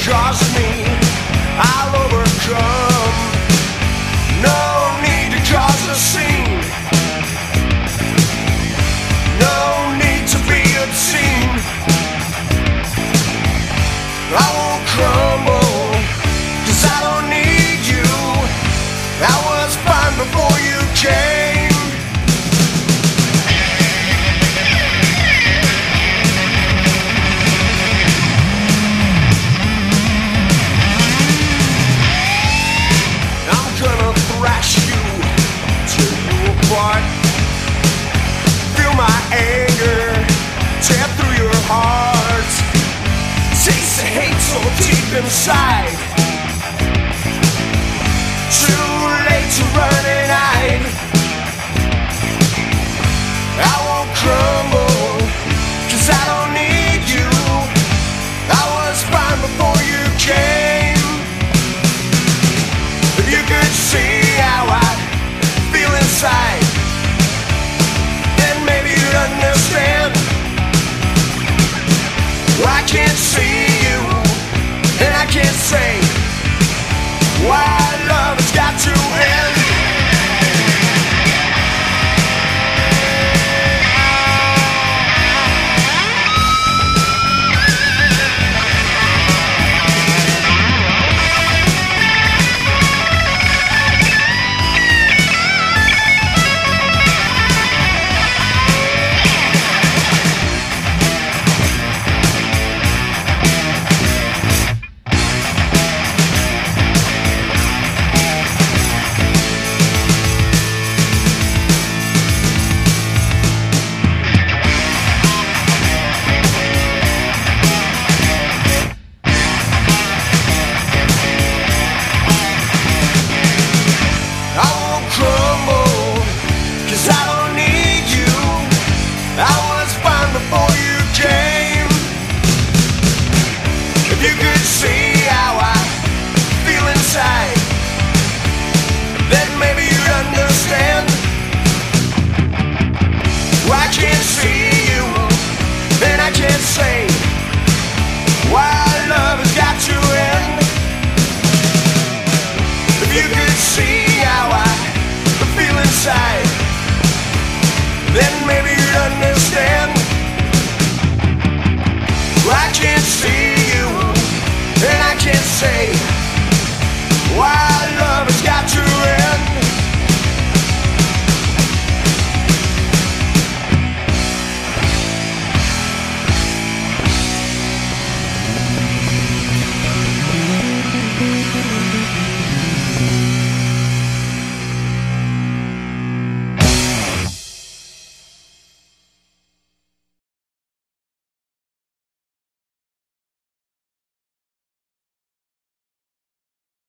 cross me, I'll overcome. No need to cause a scene, no need to be obscene. I won't crumble, 'cause I don't need you. I was fine before you came. I'm gonna thrash you, tear you apart. Feel my anger tear through your heart. Taste the hate so deep inside. Too late to run and hide. I won't crumble, 'cause I don't need you. I was fine before you came. If you could see how I feel inside, then maybe you'd understand. I can't see you, and I can't say why love has got to end. I can't see you, and I can't say